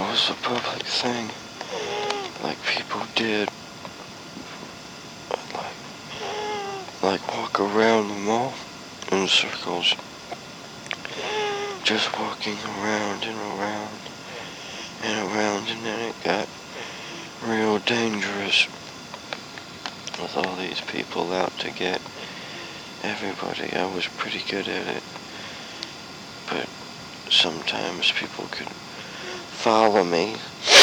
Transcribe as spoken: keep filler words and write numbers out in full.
was a public thing, like people did, like, like walk around the mall in circles, just walking around and around and around, and then it got real dangerous with all these people out to get everybody. I was pretty good at it, but sometimes people could follow me